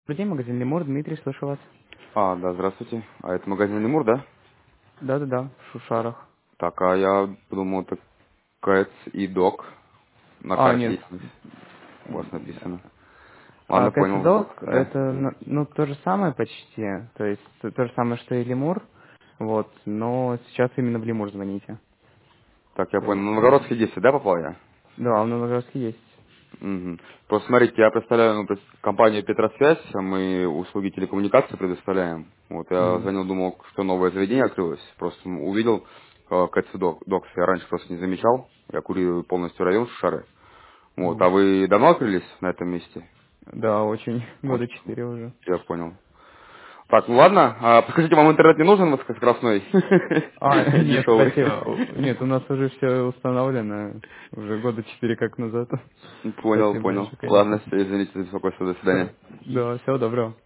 Добрый день, магазин Лемур. Дмитрий, слышу вас. Да, здравствуйте. А это магазин Лемур, да? Да-да-да, в Шушарах. Так, а я думал, это Кэтс и Док. На карте Нет. есть у вас написано. Ладно, понял. Кэтсидок, Да. это, то же самое почти. То есть, то же самое, что и Лемур. Вот, но сейчас именно в Лемур звоните. Так, я То понял. есть, На Новгородский 10, да, попал я? да, в Новогородске есть. Мгм. Просто смотрите, я представляю компанию Петросвязь, мы услуги телекоммуникации предоставляем. Вот я Мгм. звонил, думал, что новое заведение открылось. Просто увидел Кэтс и Докс. Я раньше просто не замечал. Я курирую полностью район Шушары. Вот, Мгм. а вы давно открылись на этом месте? Да, очень. Вот, Года 4 уже. я понял. Так, ну ладно. Подскажите, вам интернет не нужен скоростной? Нет, Дешевый. спасибо. Нет, у нас уже все установлено. Уже года 4 как назад. Понял, Спасибо понял. большое, Ладно, конечно. все, извините за беспокойство. До свидания. Все. Да, всего доброго.